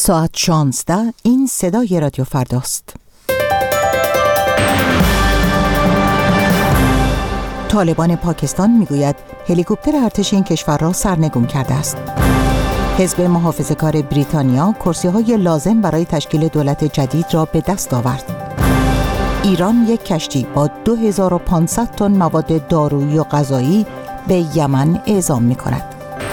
ساعت 16. این صدای رادیو فرداست. طالبان پاکستان میگوید هلیکوپتر ارتش این کشور را سرنگون کرده است. حزب محافظه‌کار بریتانیا کرسی‌های لازم برای تشکیل دولت جدید را به دست آورد. ایران یک کشتی با 2500 تن مواد دارویی و غذایی به یمن اعزام می‌کند.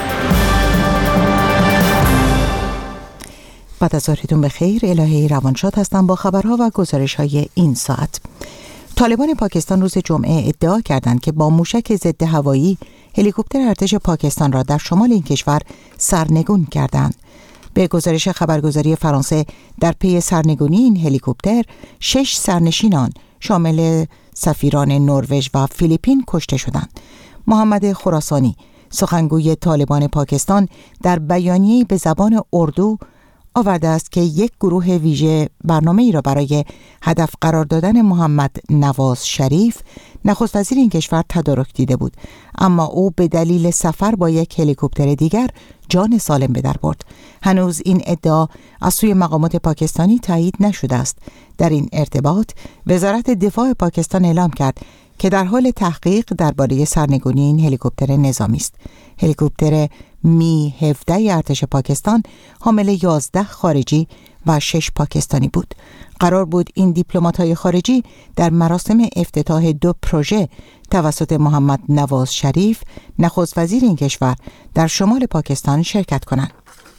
بعد از ظهرتون بخیر، الهی روانشاد هستم با خبرها و گزارش‌های این ساعت. طالبان پاکستان روز جمعه ادعا کردند که با موشک ضد هوایی هلیکوپتر ارتش پاکستان را در شمال این کشور سرنگون کردند. به گزارش خبرگزاری فرانسه، در پی سرنگونی این هلیکوپتر 6 سرنشینان شامل سفیران نروژ و فیلیپین کشته شدند. محمد خراسانی، سخنگوی طالبان پاکستان، در بیانیه‌ای به زبان اردو آورده است که یک گروه ویژه برنامه‌ای را برای هدف قرار دادن محمد نواز شریف، نخست وزیر این کشور، تدارک دیده بود، اما او به دلیل سفر با یک هلیکوپتر دیگر جان سالم به در برد. هنوز این ادعا از سوی مقامات پاکستانی تایید نشده است. در این ارتباط وزارت دفاع پاکستان اعلام کرد که در حال تحقیق درباره سرنگونی این هلیکوپتر نظامی است. هلیکوپتر می 17 ارتش پاکستان حامل 11 خارجی و 6 پاکستانی بود. قرار بود این دیپلمات‌های خارجی در مراسم افتتاح 2 پروژه توسط محمد نواز شریف، نخست وزیر این کشور، در شمال پاکستان شرکت کنند.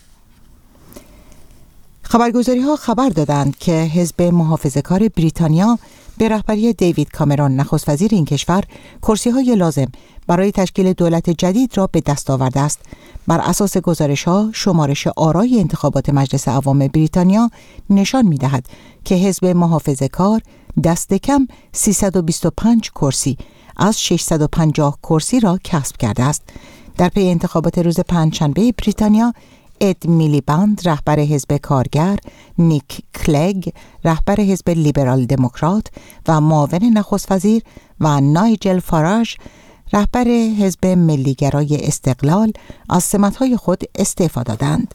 خبرگزاری‌ها خبر دادند که حزب محافظه‌کار بریتانیا به رهبری دیوید کامرون، نخست وزیر این کشور، کرسی‌های لازم برای تشکیل دولت جدید را به دست آورده است. بر اساس گزارش‌ها، شمارش آرای انتخابات مجلس عوام بریتانیا نشان می‌دهد که حزب محافظه‌کار دست کم 325 کرسی از 650 کرسی را کسب کرده است. در پی انتخابات روز پنجشنبه بریتانیا، اد میلیبند، رهبر حزب کارگر، نیک کلگ، رهبر حزب لیبرال دموکرات و معاون نخست وزیر، و نایجل فاراژ، رهبر حزب ملیگرای استقلال، از سمت‌های خود استعفا دادند.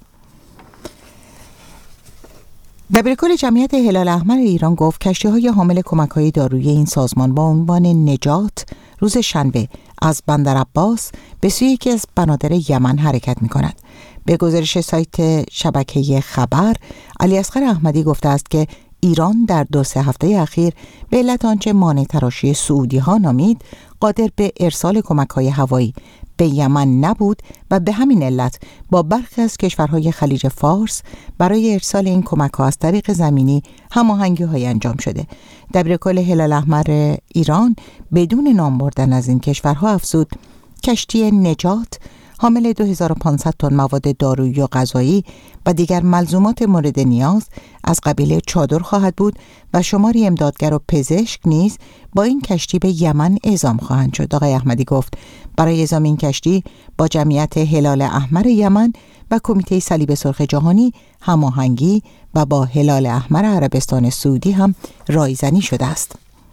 دبیرکل جمعیت هلال احمر ایران گفت کشتی‌های حامل کمک‌های دارویی این سازمان با عنوان نجات روز شنبه از بندرعباس به سوی یکی از بنادر یمن حرکت می‌کند. به گزارش سایت شبکه خبر، علی اصغر احمدی گفته است که ایران در 2-3 هفته اخیر به علت آنچه مانع تراشی سعودی‌ها نامید، قادر به ارسال کمک‌های هوایی به یمن نبود و به همین علت با برخی از کشورهای خلیج فارس برای ارسال این کمک‌ها از طریق زمینی هماهنگی‌های انجام شده. دبیرکل هلال احمر ایران بدون نام بردن از این کشورها افزود کشتی نجات حامل 2500 تن مواد دارویی و غذایی و دیگر ملزومات مورد نیاز از قبیل چادر خواهد بود و شماری امدادگر و پزشک نیز با این کشتی به یمن اعزام خواهند شد. آقای احمدی گفت برای اعزام این کشتی با جمعیت هلال احمر یمن و کمیته صلیب سرخ جهانی هماهنگی و با هلال احمر عربستان سعودی هم رایزنی شده است.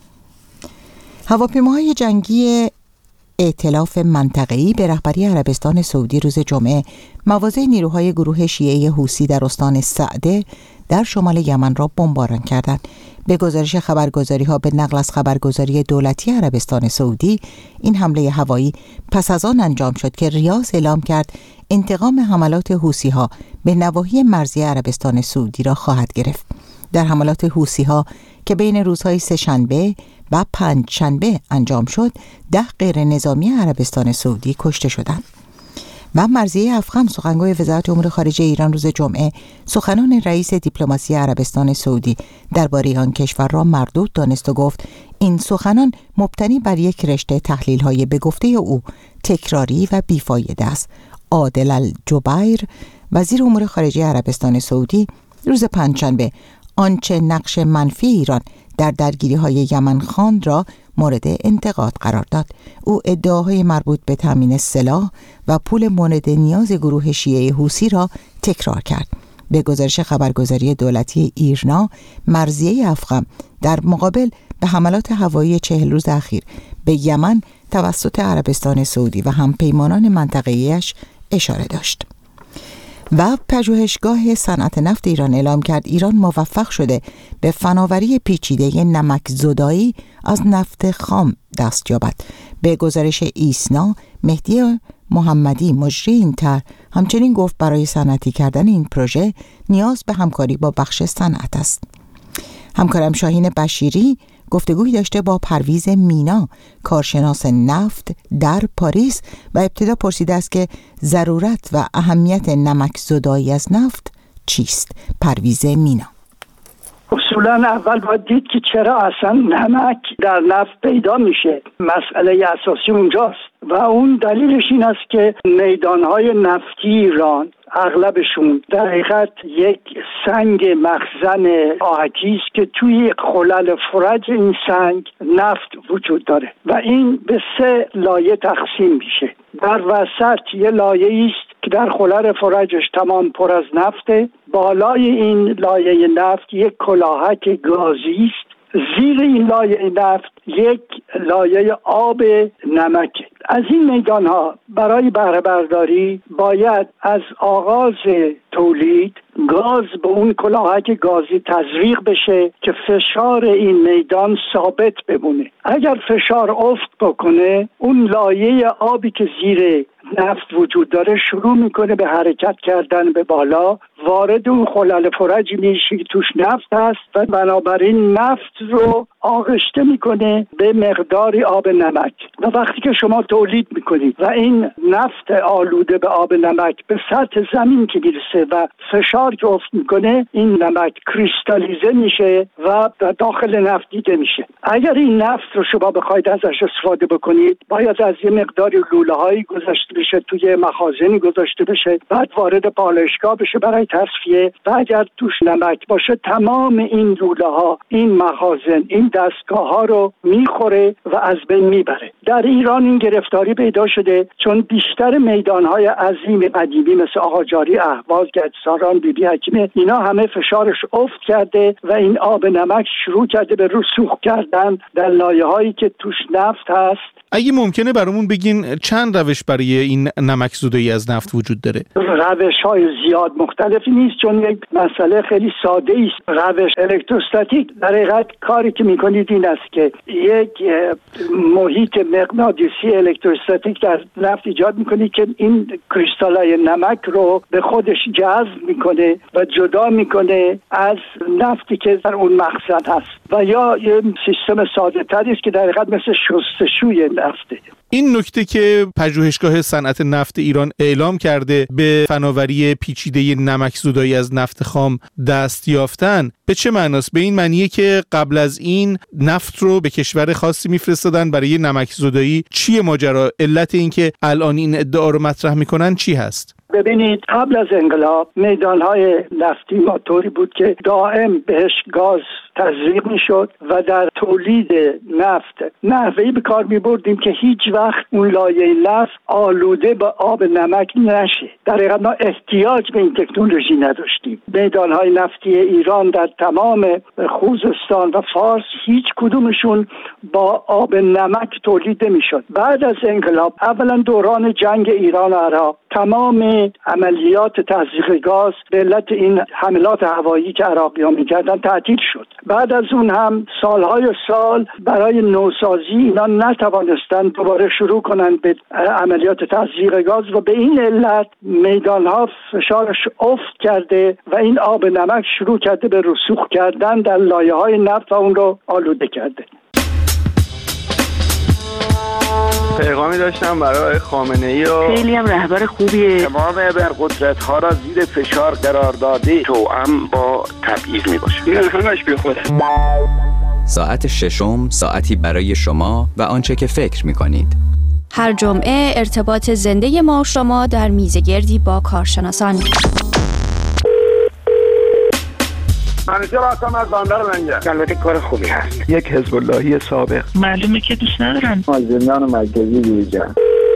هواپیماهای جنگی ائتلاف منطقه‌ای به رهبری عربستان سعودی روز جمعه مواضع نیروهای گروه شیعه حوثی در استان سعده در شمال یمن را بمباران کردند. به گزارش خبرگزاری‌ها به نقل از خبرگزاری دولتی عربستان سعودی، این حمله هوایی پس از آن انجام شد که ریاض اعلام کرد انتقام حملات حوثی‌ها به نواحی مرزی عربستان سعودی را خواهد گرفت. در حملات حوثی‌ها که بین روزهای سه‌شنبه و پنجشنبه انجام شد، 10 غیر نظامی عربستان سعودی کشته شدند. و مرضیه افخم، سخنگوی وزارت امور خارجه ایران، روز جمعه سخنان رئیس دیپلماسی عربستان سعودی درباره آن کشور را مردود دانست و گفت این سخنان مبتنی بر یک رشته تحلیل‌های به گفته او تکراری و بیفایده است. عادل الجبیر، وزیر امور خارجه عربستان سعودی، روز پنجشنبه آنچه نقش منفی ایران در درگیری‌های یمن خواند را مورد انتقاد قرار داد. او ادعاهای مربوط به تامین سلاح و پول مورد نیاز گروه شیعه حوثی را تکرار کرد. به گزارش خبرگزاری دولتی ایرنا، مرضیه افخم در مقابل به حملات هوایی 40 روز اخیر به یمن توسط عربستان سعودی و همپیمانان منطقه‌ایش اشاره داشت. و پژوهشگاه صنعت نفت ایران اعلام کرد ایران موفق شده به فناوری پیچیده نمک زدایی از نفت خام دست یابد. به گزارش ایسنا، مهدی محمدی مجری این طرح همچنین گفت برای صنعتی کردن این پروژه نیاز به همکاری با بخش صنعت است. همکارم شاهین بشیری گفتگوی داشته با پرویز مینا، کارشناس نفت در پاریس، و ابتدا پرسیده است که ضرورت و اهمیت نمک زدایی از نفت چیست. پرویز مینا: اصولا اول باید دید که چرا اصلا نمک در نفت پیدا میشه. مسئله اساسی اونجاست و اون دلیلش این است که میدانهای نفتی ایران اغلبشون در حقیقت یک سنگ مخزن آهکی است که توی یک خلل فرج این سنگ نفت وجود داره و این به 3 لایه تقسیم میشه. در وسط یه لایه است که در خلل فرجش تمام پر از نفته. بالای این لایه نفت یک کلاهک گازی است. زیر این لایه نفت یک لایه آب نمک. از این میدان ها برای بهره برداری باید از آغاز تولید گاز به اون کلاهک گازی تزریق بشه که فشار این میدان ثابت بمونه. اگر فشار افت بکنه، اون لایه آبی که زیر نفت وجود داره شروع میکنه به حرکت کردن به بالا، وارد اون خلل فرجی میشه که توش نفت هست و بنابراین نفت رو آغشته میکنه به مقداری آب نمک. و وقتی که شما تولید میکنید و این نفت آلوده به آب نمک به سطح زمین که میرسه و فشار که افت میکنه، این نمک کریستالیزه میشه و داخل نفت دیده میشه. اگر این نفت رو شما بخواید ازش استفاده بکنید، باید از یه مقداری لوله هایی گذاشته بشه، توی مخازنی گذاشته بشه، بعد وارد پالایشگاه بشه برای تصفیه. و اگر توش نمک باشه، تمام این لوله ها، این مخازن، این دستگاه ها رو میخوره و از بین میبره. در ایران این گرفتاری پیدا شده چون بیشتر میدان های عظیم قدیمی مثل آقاجاری، اهواز، گچساران، بیبی حکیمه، اینا همه فشارش افت کرده و این آب نمک شروع کرده به رسوخ کردن در لایه هایی که توش نفت هست. اگه ممکنه برامون بگین چند روش برای این نمک زدایی از نفت وجود داره؟ روش‌های زیاد مختلفی نیست، چون یک مسئله خیلی ساده است. روش الکتروستاتیک در حقیقت کاری که میکنید این است که یک محیط مغناطیسی الکتروستاتیک در نفت ایجاد میکنید که این کریستالای نمک رو به خودش جذب میکنه و جدا میکنه از نفتی که در اون مخزن هست. و یا یه سیستم ساده تری است که در حقیقت مثل شستشوی نفته. این نکته که پژوهشگاه صنعت نفت ایران اعلام کرده به فناوری پیچیده نمک زدایی از نفت خام دست یافتن، به چه معناست؟ به این معنیه که قبل از این نفت رو به کشور خاصی میفرستادن برای نمک زدایی؟ چیه ماجرا؟ علت این که الان این ادعا رو مطرح میکنن چی هست؟ ببینید، قبل از انقلاب میدانهای نفتی ما طوری بود که دائم بهش گاز تزریق میشد و در تولید نفت نحوهی به کار میبردیم که هیچ وقت اون لایه نفت آلوده به آب نمک نشه. در حقیقت ما احتیاج به این تکنولوژی نداشتیم. میدانهای نفتی ایران در تمام خوزستان و فارس هیچ کدومشون با آب نمک تولید نمیشد. بعد از انقلاب، اولا دوران جنگ ایران و عراق، تمام عملیات تزریق گاز به علت این حملات هوایی که عراقی‌ها می‌کردن تعطیل شد. بعد از اون هم سالهای سال برای نوسازی اینا نتوانستند دوباره شروع کنند به عملیات تزریق گاز و به این علت میدانها فشارش افت کرده و این آب نمک شروع کرده به رسوخ کردن در لایه‌های نفت و اون رو آلوده کرده. پیغامی داشتم برای خامنه‌ای و خیلی هم رهبر خوبیه. تمام ابرقدرت‌ها را زیر فشار قرار داده، توأم با تبعیض میباشه. این همش بی خوده. ساعت ششم، ساعتی برای شما و آنچه که فکر می‌کنید. هر جمعه ارتباط زنده ما و شما در میزگردی با کارشناسان. منیجر هستم از بندر لنگر. البته کار خوبی هست. یک حزب اللهی سابق. معلومه که دوست ندارن. زندان مرکزی جوجان.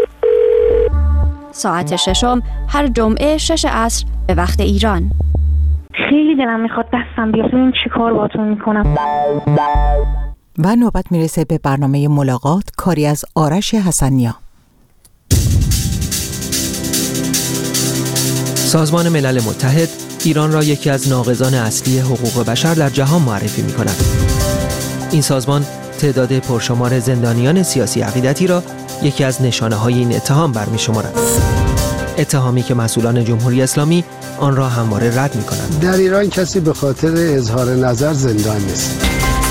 ساعت ششم هر جمعه 6 عصر به وقت ایران. خیلی دلم میخواد دستم بیاد ببینم چی کار باهاتون میکنم. و نوبت میرسه به برنامه ملاقات، کاری از آرش حسنیا. سازمان ملل متحد ایران را یکی از ناقضان اصلی حقوق بشر در جهان معرفی می‌کند. این سازمان تعداد پرشمار زندانیان سیاسی عقیدتی را یکی از نشانه‌های این اتهام برمی‌شمارد. اتهامی که مسئولان جمهوری اسلامی آن را همواره رد می‌کنند. در ایران کسی به خاطر اظهار نظر زندان نیست.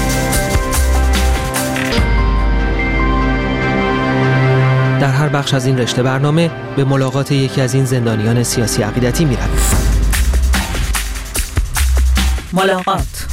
در هر بخش از این رشته برنامه به ملاقات یکی از این زندانیان سیاسی عقیدتی می‌رویم. ملاقات.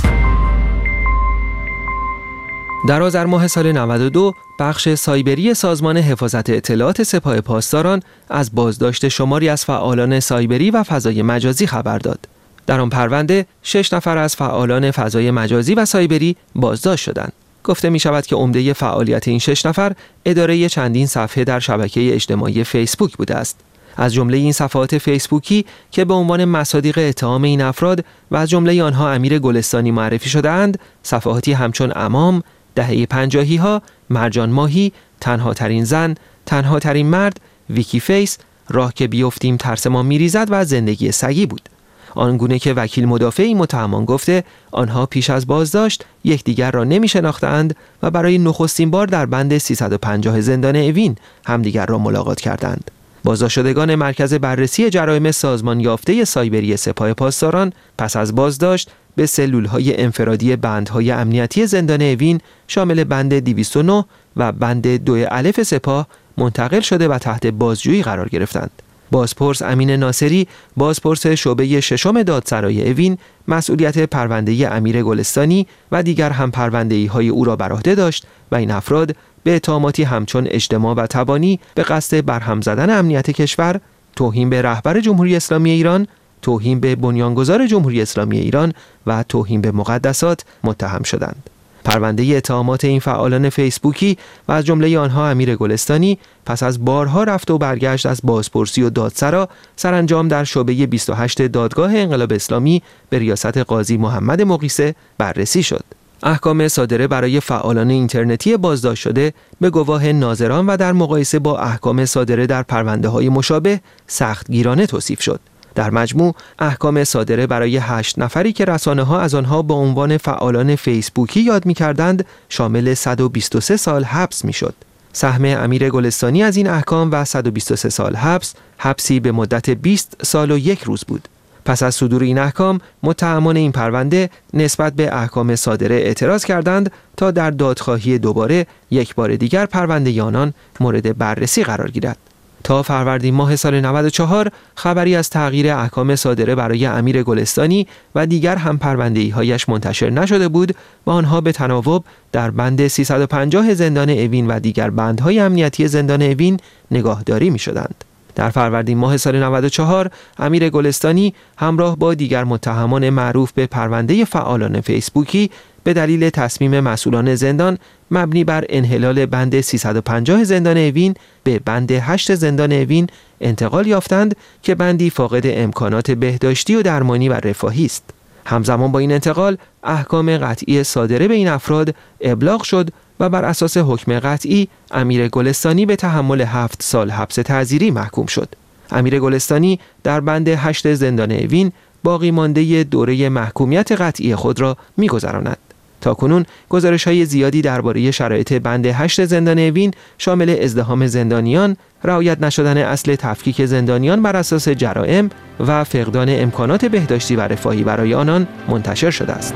در آذر ماه سال 92 بخش سایبری سازمان حفاظت اطلاعات سپاه پاسداران از بازداشت شماری از فعالان سایبری و فضای مجازی خبر داد. در آن پرونده 6 نفر از فعالان فضای مجازی و سایبری بازداشت شدند. گفته می شود که عمده فعالیت این 6 نفر اداره چندین صفحه در شبکه اجتماعی فیسبوک بوده است. از جمله این صفحات فیسبوکی که به عنوان مصادیق اتهام این افراد و از جمله آنها امیر گلستانی معرفی شده‌اند، صفحاتی همچون امام، دهه 50 ها، مرجان ماهی، تنها ترین زن، تنها ترین مرد، ویکی فیس، راه که بیفتیم ترس ما میریزد و زندگی سگی بود. آنگونه که وکیل مدافعی متهمان گفته آنها پیش از بازداشت یکدیگر را نمی شناختند و برای نخستین بار در بند 350 زندان اوین همدیگر را ملاقات کردند. بازداشت شدگان مرکز بررسی جرایم سازمان یافته سایبری سپاه پاسداران پس از بازداشت به سلول‌های انفرادی بندهای امنیتی زندان اوین شامل بند 209 و بند 2 الف سپاه منتقل شده و تحت بازجویی قرار گرفتند. بازپرس امین ناصری، بازپرس شعبه 6 دادسرای اوین، مسئولیت پرونده امیر گلستانی و دیگر هم پرونده‌های او را بر عهده داشت و این افراد به اتهاماتی همچون اجتماع و تبانی به قصد برهم زدن امنیت کشور، توهین به رهبر جمهوری اسلامی ایران، توهین به بنیانگذار جمهوری اسلامی ایران و توهین به مقدسات متهم شدند. پرونده اتهامات این فعالان فیسبوکی و از جمله آنها امیر گلستانی پس از بارها رفت و برگشت از بازپرسی و دادسرا سرانجام در شعبه 28 دادگاه انقلاب اسلامی به ریاست قاضی محمد مقیسه بررسی شد. احکام صادره برای فعالان اینترنتی بازداشت شده به گواه ناظران و در مقایسه با احکام صادره در پرونده‌های مشابه سختگیرانه توصیف شد. در مجموع احکام صادره برای 8 نفری که رسانه‌ها از آنها با عنوان فعالان فیسبوکی یاد می‌کردند شامل 123 سال حبس می‌شد. سهم امیر گلستانی از این احکام و 123 سال حبسی به مدت 20 سال و 1 روز بود. پس از صدور این احکام متهمان این پرونده نسبت به احکام صادره اعتراض کردند تا در دادخواهی دوباره یک بار دیگر پرونده آنان مورد بررسی قرار گیرد. تا فروردین ماه سال 94 خبری از تغییر احکام صادره برای امیر گلستانی و دیگر هم پرونده‌هایش منتشر نشده بود و آنها به تناوب در بند 350 زندان اوین و دیگر بندهای امنیتی زندان اوین نگاهداری می‌شدند. در فروردین ماه سال 94 امیر گلستانی همراه با دیگر متهمان معروف به پرونده فعالان فیسبوکی به دلیل تصمیم مسئولان زندان مبنی بر انحلال بند 350 زندان اوین به بند 8 زندان اوین انتقال یافتند که بندی فاقد امکانات بهداشتی و درمانی و رفاهی است. همزمان با این انتقال احکام قطعی صادره به این افراد ابلاغ شد و بر اساس حکم قطعی امیر گلستانی به تحمل 7 سال حبس تعزیری محکوم شد. امیر گلستانی در بند 8 زندان اوین باقی مانده دوره محکومیت قطعی خود را می‌گذراند. تاکنون گزارش‌های زیادی درباره شرایط بند 8 زندان اوین شامل ازدحام زندانیان، رعایت نشدن اصل تفکیک زندانیان بر اساس جرائم و فقدان امکانات بهداشتی و رفاهی برای آنان منتشر شده است.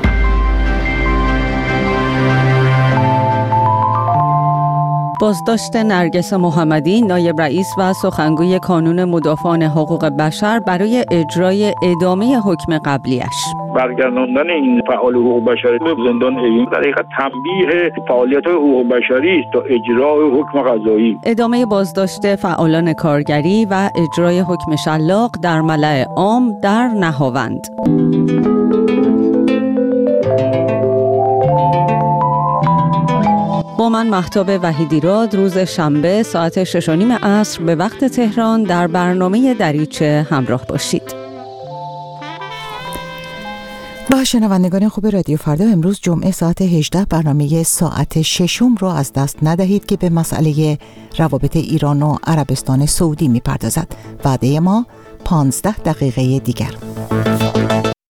بازداشت نرگس محمدی، نایب رئیس و سخنگوی کانون مدافعان حقوق بشر برای اجرای ادامه حکم قبلیش. برگرداندن این فعال حقوق بشری به زندان اوین در حقیقت تنبیه فعالیت حقوق بشری است تا اجرای حکم قضایی. ادامه بازداشت فعالان کارگری و اجرای حکم شلاق در ملأ عام در نهاوند. با من مهتاب وحیدیراد روز شنبه ساعت 6:30 عصر به وقت تهران در برنامه دریچه همراه باشید. با شنوندگان خوب رادیو فردا، امروز جمعه ساعت 18 برنامه ساعت 6 رو از دست ندهید که به مسئله روابط ایران و عربستان سعودی میپردازد. وعده ما 15 دقیقه دیگر.